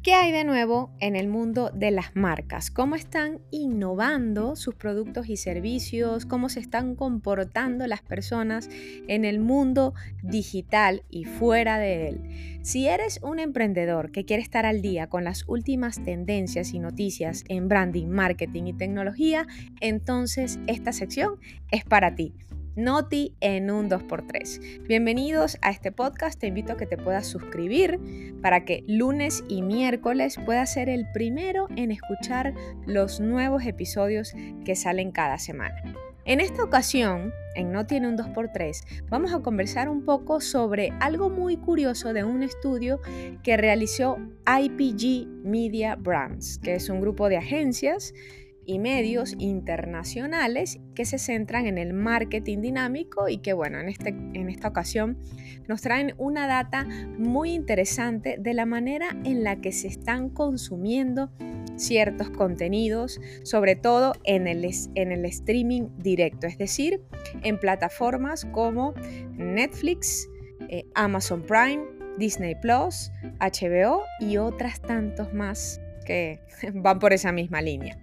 ¿Qué hay de nuevo en el mundo de las marcas? ¿Cómo están innovando sus productos y servicios? ¿Cómo se están comportando las personas en el mundo digital y fuera de él? Si eres un emprendedor que quiere estar al día con las últimas tendencias y noticias en branding, marketing y tecnología, entonces esta sección es para ti. Noti en un 2x3. Bienvenidos a este podcast, te invito a que te puedas suscribir para que lunes y miércoles puedas ser el primero en escuchar los nuevos episodios que salen cada semana. En esta ocasión, en Noti en un 2x3, vamos a conversar un poco sobre algo muy curioso de un estudio que realizó IPG Media Brands, que es un grupo de agencias y medios internacionales que se centran en el marketing dinámico y que en esta ocasión nos traen una data muy interesante de la manera en la que se están consumiendo ciertos contenidos, sobre todo en el streaming directo, es decir, en plataformas como Netflix, Amazon Prime, Disney Plus, HBO y otras tantos más que van por esa misma línea.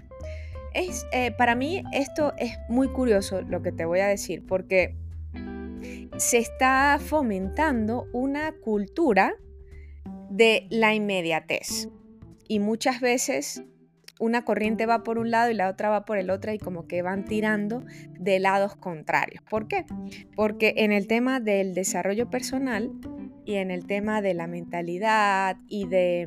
Para mí esto es muy curioso lo que te voy a decir, porque se está fomentando una cultura de la inmediatez y muchas veces una corriente va por un lado y la otra va por el otro y como que van tirando de lados contrarios. ¿Por qué? Porque en el tema del desarrollo personal y en el tema de la mentalidad y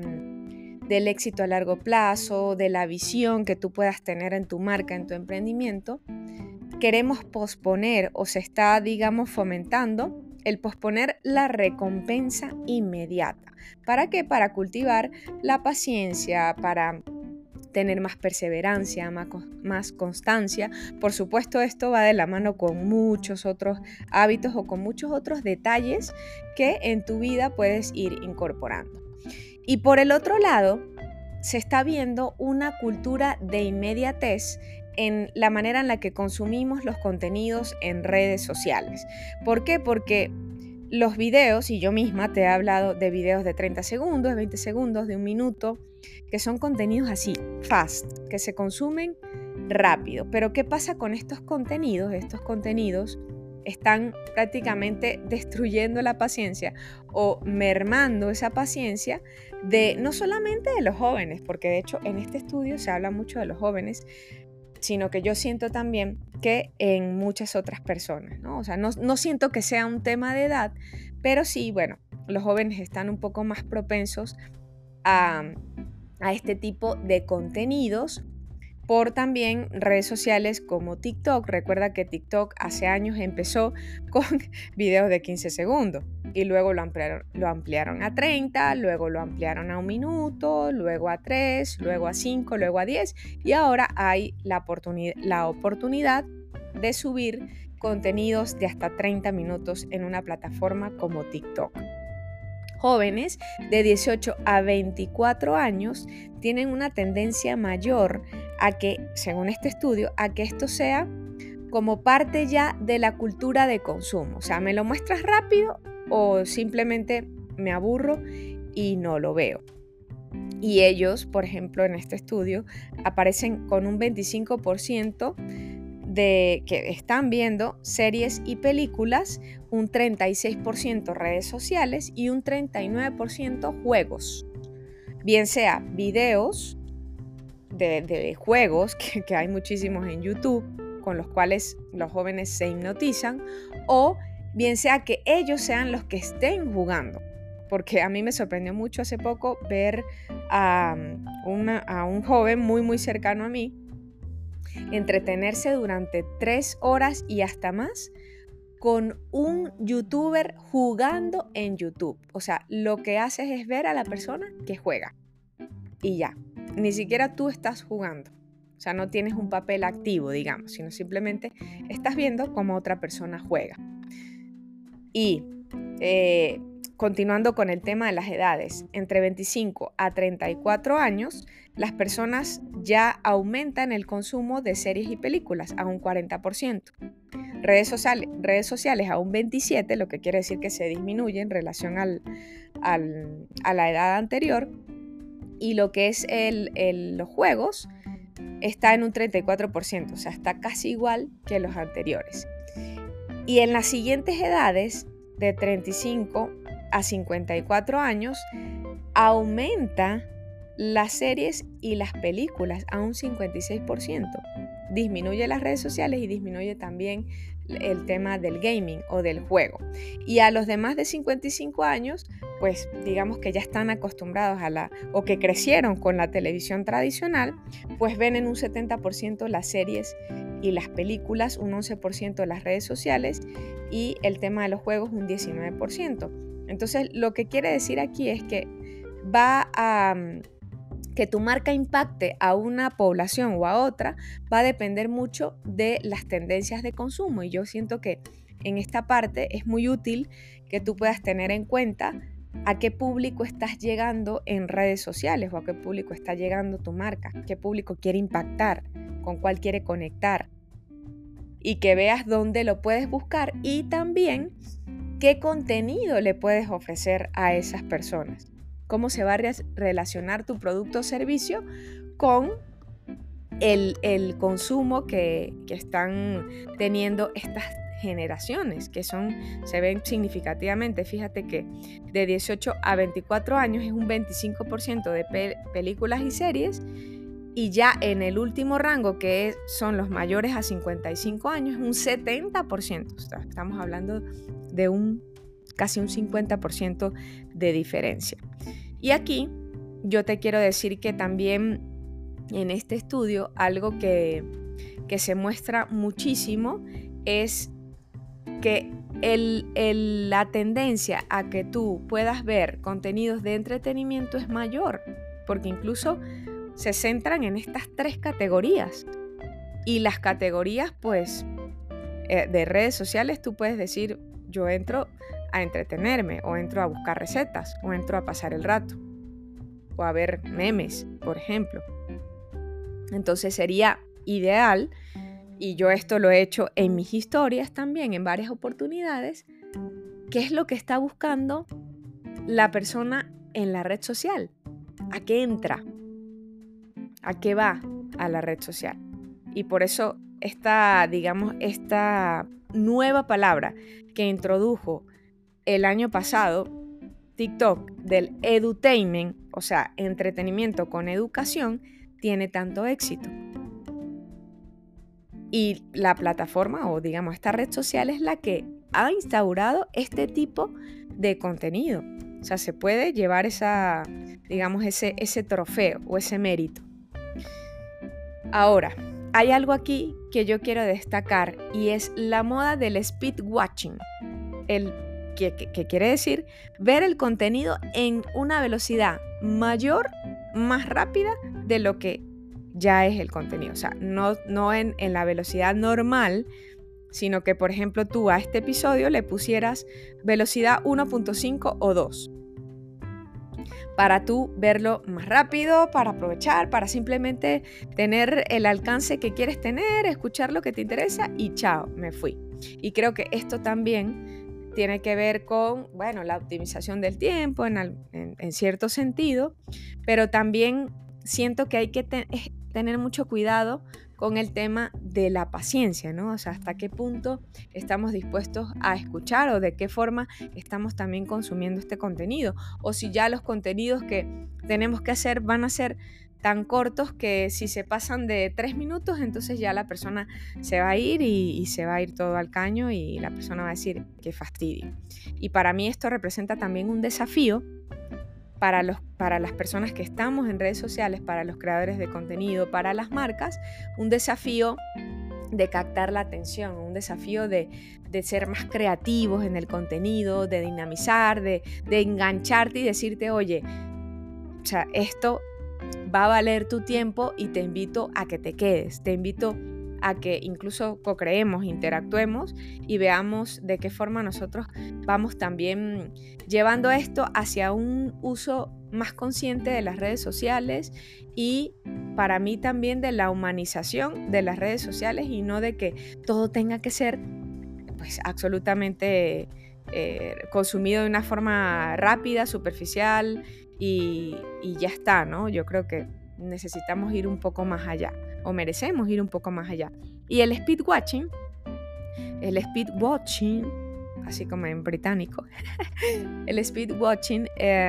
del éxito a largo plazo, de la visión que tú puedas tener en tu marca, en tu emprendimiento, queremos posponer o se está, fomentando el posponer la recompensa inmediata. ¿Para qué? Para cultivar la paciencia, para tener más perseverancia, más constancia. Por supuesto, esto va de la mano con muchos otros hábitos o con muchos otros detalles que en tu vida puedes ir incorporando. Y por el otro lado, se está viendo una cultura de inmediatez en la manera en la que consumimos los contenidos en redes sociales. ¿Por qué? Porque los videos, y yo misma te he hablado de videos de 30 segundos, 20 segundos, de un minuto, que son contenidos así, fast, que se consumen rápido. Pero ¿qué pasa con estos contenidos? Estos contenidos están prácticamente destruyendo la paciencia o mermando esa paciencia de no solamente de los jóvenes, porque de hecho en este estudio se habla mucho de los jóvenes, sino que yo siento también que en muchas otras personas, ¿no? O sea, no siento que sea un tema de edad, pero sí, los jóvenes están un poco más propensos a este tipo de contenidos por también redes sociales como TikTok. Recuerda que TikTok hace años empezó con videos de 15 segundos y luego lo ampliaron a 30, luego lo ampliaron a 1 minuto, luego a 3, luego a 5, luego a 10 y ahora hay la oportunidad de subir contenidos de hasta 30 minutos en una plataforma como TikTok. Jóvenes de 18 a 24 años tienen una tendencia mayor a que, según este estudio, a que esto sea como parte ya de la cultura de consumo. O sea, me lo muestras rápido o simplemente me aburro y no lo veo. Y ellos, por ejemplo, en este estudio, aparecen con un 25% de que están viendo series y películas, un 36% redes sociales y un 39% juegos. Bien sea videos de juegos, que hay muchísimos en YouTube, con los cuales los jóvenes se hipnotizan, o bien sea que ellos sean los que estén jugando. Porque a mí me sorprendió mucho hace poco ver a un joven muy, muy cercano a mí entretenerse durante 3 horas y hasta más con un youtuber jugando en YouTube. O sea, lo que haces es ver a la persona que juega y ya. Ni siquiera tú estás jugando. O sea, no tienes un papel activo, digamos, sino simplemente estás viendo cómo otra persona juega. Y continuando con el tema de las edades, entre 25 a 34 años, las personas ya aumentan el consumo de series y películas a un 40%. Redes sociales a un 27%, lo que quiere decir que se disminuye en relación a la edad anterior. y lo que es los juegos está en un 34%, o sea, está casi igual que los anteriores. Y en las siguientes edades, de 35 a 54 años, aumenta las series y las películas a un 56%. Disminuye las redes sociales y disminuye también el tema del gaming o del juego. Y a los demás de 55 años, pues digamos que ya están acostumbrados o que crecieron con la televisión tradicional, pues ven en un 70% las series y las películas, un 11% las redes sociales y el tema de los juegos un 19%. Entonces, lo que quiere decir aquí es que que tu marca impacte a una población o a otra va a depender mucho de las tendencias de consumo, y yo siento que en esta parte es muy útil que tú puedas tener en cuenta a qué público estás llegando en redes sociales o a qué público está llegando tu marca, qué público quiere impactar, con cuál quiere conectar, y que veas dónde lo puedes buscar y también qué contenido le puedes ofrecer a esas personas. Cómo se va a relacionar tu producto o servicio con el consumo que están teniendo estas generaciones, que se ven significativamente. Fíjate que de 18 a 24 años es un 25% de películas y series, y ya en el último rango, que son los mayores a 55 años, es un 70%. O sea, estamos hablando de casi un 50% de diferencia. Y aquí yo te quiero decir que también en este estudio algo que se muestra muchísimo es que la tendencia a que tú puedas ver contenidos de entretenimiento es mayor, porque incluso se centran en estas 3 categorías. Y las categorías, pues, de redes sociales, tú puedes decir, yo entro a entretenerme, o entro a buscar recetas, o entro a pasar el rato, o a ver memes, por ejemplo. Entonces sería ideal, y yo esto lo he hecho en mis historias también en varias oportunidades, ¿qué es lo que está buscando la persona en la red social? ¿A qué entra? ¿A qué va a la red social? Y por eso esta nueva palabra que introdujo el año pasado TikTok, del edutainment, o sea, entretenimiento con educación, tiene tanto éxito. Y la plataforma, o digamos esta red social, es la que ha instaurado este tipo de contenido. O sea, se puede llevar ese trofeo o ese mérito. Ahora, hay algo aquí que yo quiero destacar, y es la moda del speed watching. Que quiere decir ver el contenido en una velocidad mayor, más rápida de lo que ya es el contenido. O sea, no en la velocidad normal, sino que, por ejemplo, tú a este episodio le pusieras velocidad 1.5 o 2. Para tú verlo más rápido, para aprovechar, para simplemente tener el alcance que quieres tener, escuchar lo que te interesa y chao, me fui. Y creo que esto también tiene que ver con, la optimización del tiempo en cierto sentido, pero también siento que hay que tener mucho cuidado con el tema de la paciencia, ¿no? O sea, hasta qué punto estamos dispuestos a escuchar, o de qué forma estamos también consumiendo este contenido, o si ya los contenidos que tenemos que hacer van a ser tan cortos que si se pasan de 3 minutos, entonces ya la persona se va a ir y se va a ir todo al caño, y la persona va a decir qué fastidio. Y para mí esto representa también un desafío para las personas que estamos en redes sociales, para los creadores de contenido, para las marcas, un desafío de captar la atención, un desafío de ser más creativos en el contenido, de dinamizar, de engancharte y decirte, oye, o sea, esto va a valer tu tiempo y te invito a que te quedes, te invito a que incluso co-creemos, interactuemos y veamos de qué forma nosotros vamos también llevando esto hacia un uso más consciente de las redes sociales, y para mí también de la humanización de las redes sociales, y no de que todo tenga que ser pues absolutamente consumido de una forma rápida, superficial y ya está, ¿no? Yo creo que necesitamos ir un poco más allá o merecemos ir un poco más allá. Y el speed watching, así como en británico, el speed watching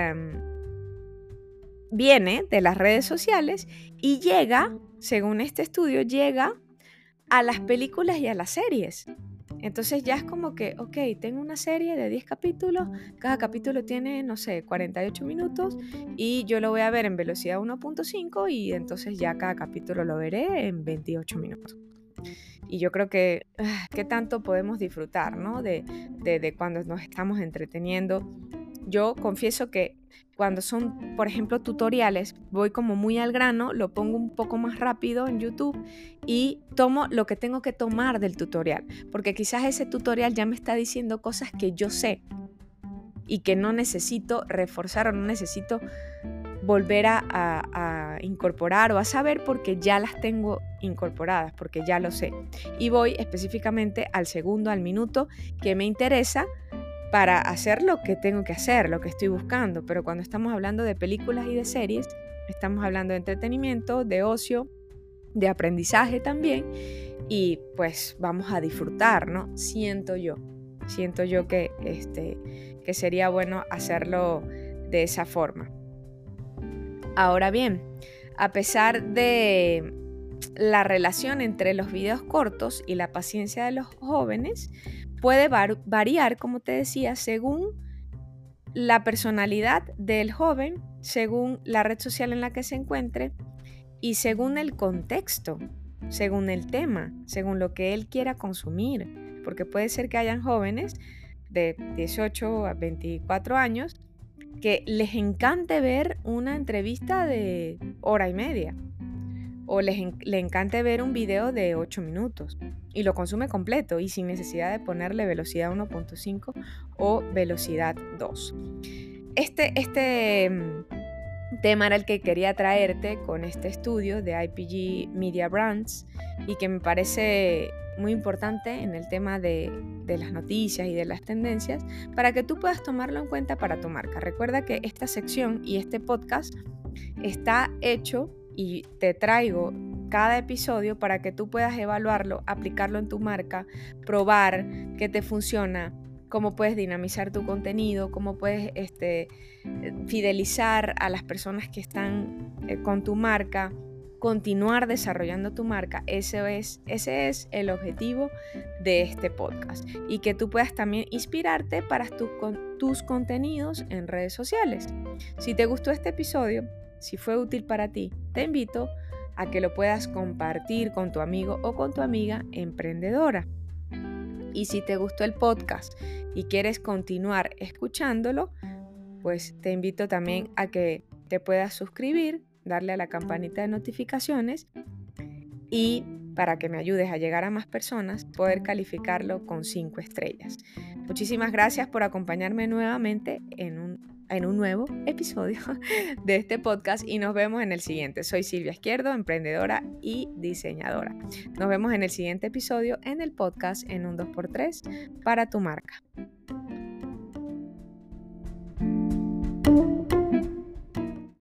viene de las redes sociales y llega, según este estudio, llega a las películas y a las series. Entonces ya es como que, ok, tengo una serie de 10 capítulos, cada capítulo tiene, no sé, 48 minutos y yo lo voy a ver en velocidad 1.5 y entonces ya cada capítulo lo veré en 28 minutos. Y yo creo que, ¿qué tanto podemos disfrutar, ¿no? de cuando nos estamos entreteniendo? Yo confieso que cuando son, por ejemplo, tutoriales, voy como muy al grano, lo pongo un poco más rápido en YouTube y tomo lo que tengo que tomar del tutorial, porque quizás ese tutorial ya me está diciendo cosas que yo sé y que no necesito reforzar o no necesito volver a incorporar o a saber porque ya las tengo incorporadas, porque ya lo sé. Y voy específicamente al segundo, al minuto que me interesa para hacer lo que tengo que hacer, lo que estoy buscando. Pero cuando estamos hablando de películas y de series, estamos hablando de entretenimiento, de ocio, de aprendizaje también. Y pues vamos a disfrutar, ¿no? Siento yo que sería bueno hacerlo de esa forma. Ahora bien, a pesar de la relación entre los videos cortos y la paciencia de los jóvenes, puede variar, como te decía, según la personalidad del joven, según la red social en la que se encuentre y según el contexto, según el tema, según lo que él quiera consumir. Porque puede ser que hayan jóvenes de 18 a 24 años que les encante ver una entrevista de hora y media o le encante ver un video de 8 minutos y lo consume completo y sin necesidad de ponerle velocidad 1.5 o velocidad 2. Este tema era el que quería traerte con este estudio de IPG Media Brands y que me parece muy importante en el tema de las noticias y de las tendencias para que tú puedas tomarlo en cuenta para tu marca. Recuerda que esta sección y este podcast está hecho y te traigo cada episodio para que tú puedas evaluarlo, aplicarlo en tu marca, probar qué te funciona, cómo puedes dinamizar tu contenido, cómo puedes fidelizar a las personas que están con tu marca, continuar desarrollando tu marca. Ese es el objetivo de este podcast y que tú puedas también inspirarte para tus contenidos en redes sociales. Si te gustó este episodio, si fue útil para ti, te invito a que lo puedas compartir con tu amigo o con tu amiga emprendedora. Y si te gustó el podcast y quieres continuar escuchándolo, pues te invito también a que te puedas suscribir, darle a la campanita de notificaciones y para que me ayudes a llegar a más personas, poder calificarlo con 5 estrellas. Muchísimas gracias por acompañarme nuevamente en un nuevo episodio de este podcast y nos vemos en el siguiente. Soy Silvia Izquierdo, emprendedora y diseñadora. Nos vemos en el siguiente episodio en el podcast en un 2x3 para tu marca.